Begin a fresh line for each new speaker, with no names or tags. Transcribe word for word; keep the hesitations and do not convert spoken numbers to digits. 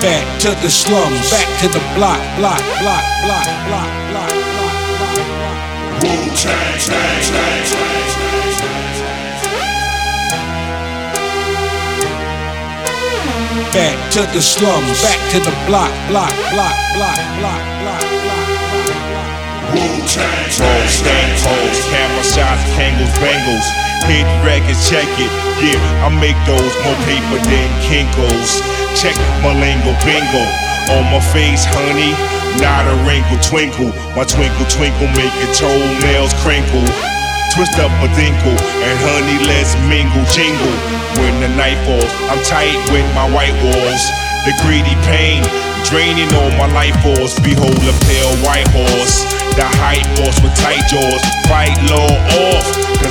Back to the slums, back to the block, block, block, block, block, block, block, block. Wu-Tang, tang, tang, tang, back to the slums, back to the block, block, block, block, block, block, block, block. Wu-Tang,
roll, stank holes, camera shots, Kangles, Bangles. Hit records, check it, yeah, I make those more paper than Kinko's. Check my lingo, bingo, on my face, honey, not a wrinkle, twinkle. My twinkle, twinkle, make your toenails crinkle. Twist up a dinkle, and honey, let's mingle, jingle. When the night falls, I'm tight with my white walls. The greedy pain, draining all my life force. Behold a pale white horse, the hype boss with tight jaws. Fight law off, cause